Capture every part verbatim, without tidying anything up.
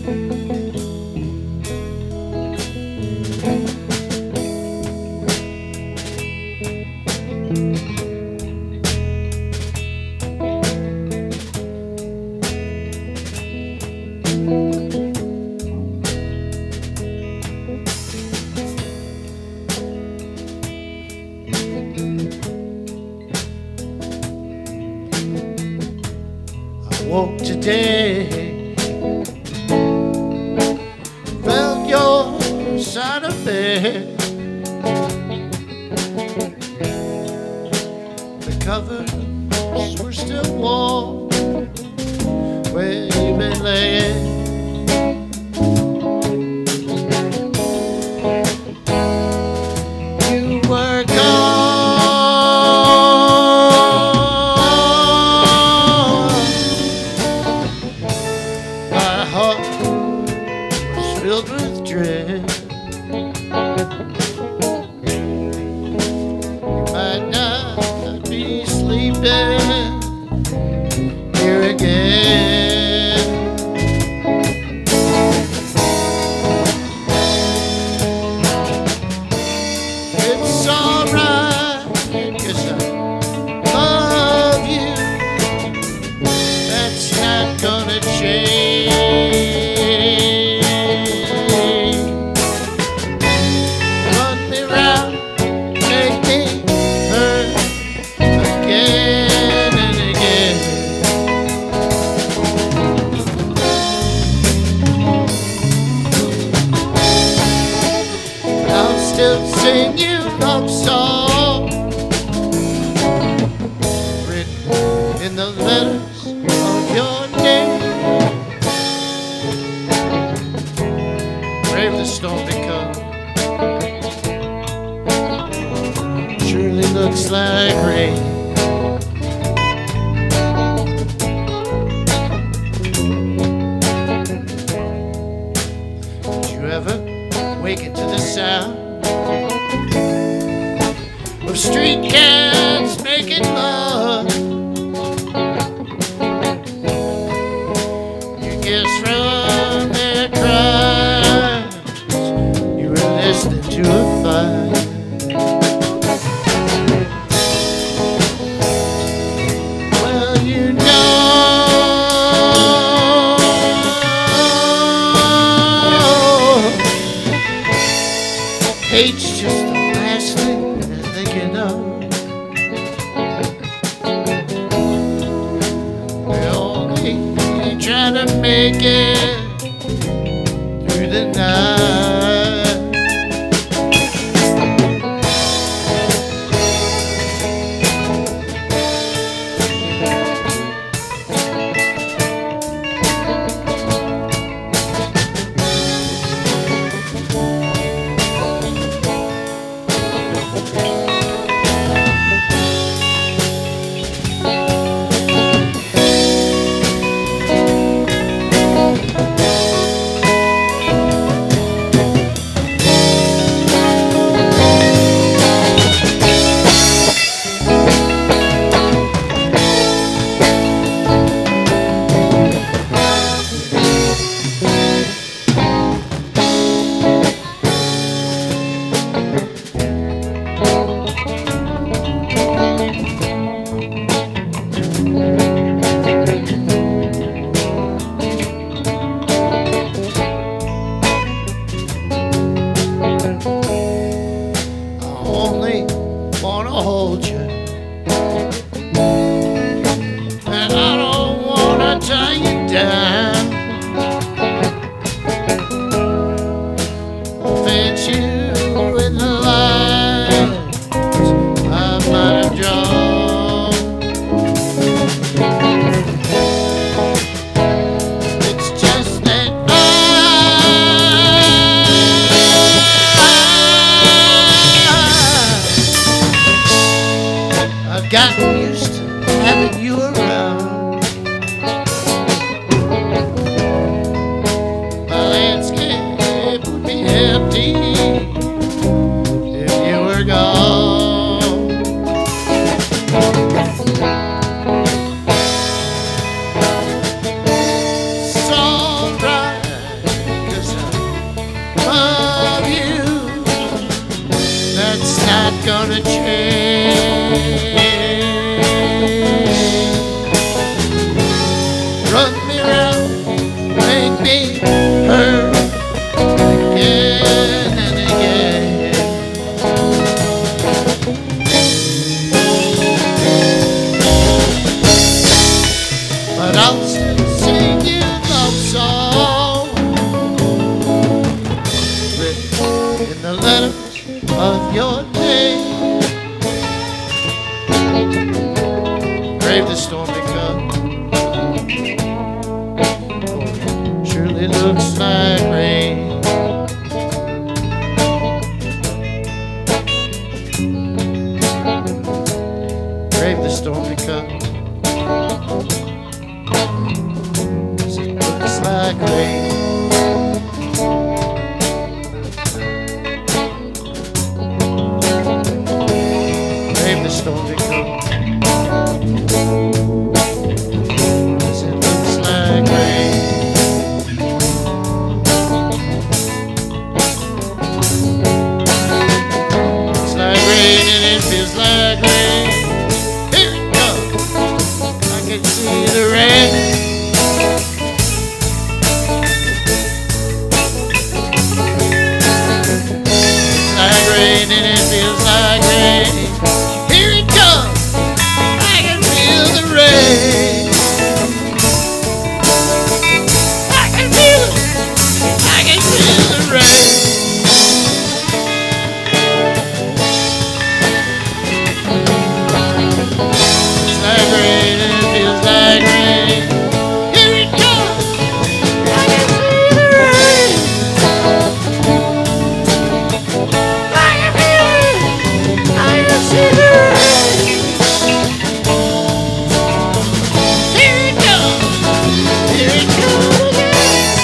Woke today, felt your side of bed. The covers were still warm where you've been laying. You were gone. Filled with dread. You might not be sleeping here again. It's alright, 'cause I love you. That's not gonna change. Still sing you love song written in the letters of your name. Brave the storm because surely looks like rain. Did you ever waken to the sound of street cats making love? You guess from their cries you were listening to a fire. Well, you know hate's just the last thing they're thinking of. They're only trying to make it through the night. It looks like rain. Brave the storm to come. It looks like rain. Brave the storm to come. It looks like rain. Looks like rain and it feels like rain. Here it comes. I can see the rain. Rain and it feels like rain. Here it comes. I can feel the rain. I can feel it. I can feel the rain. It's like rain and it feels like rain. Here it comes. I can see the rain. See the rain. Here it comes. Here it comes again.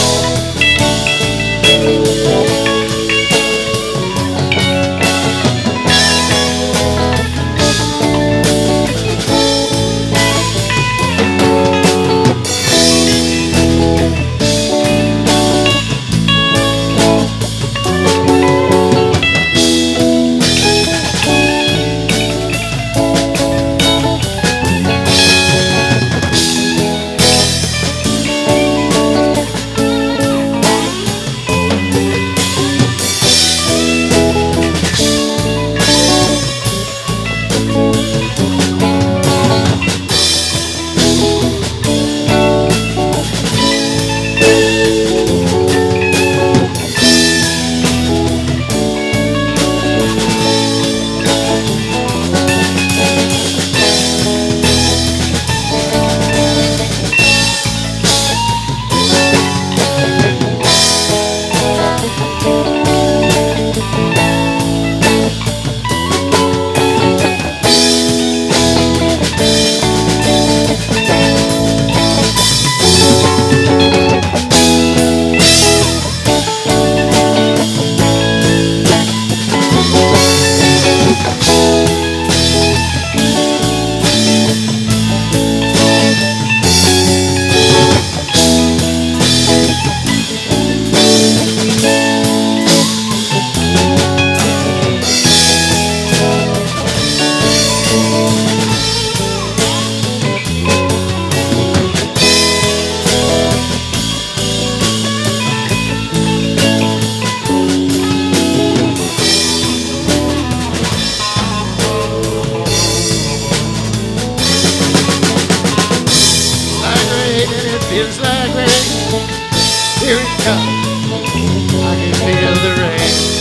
Feels like rain. Here it comes. I can feel the rain.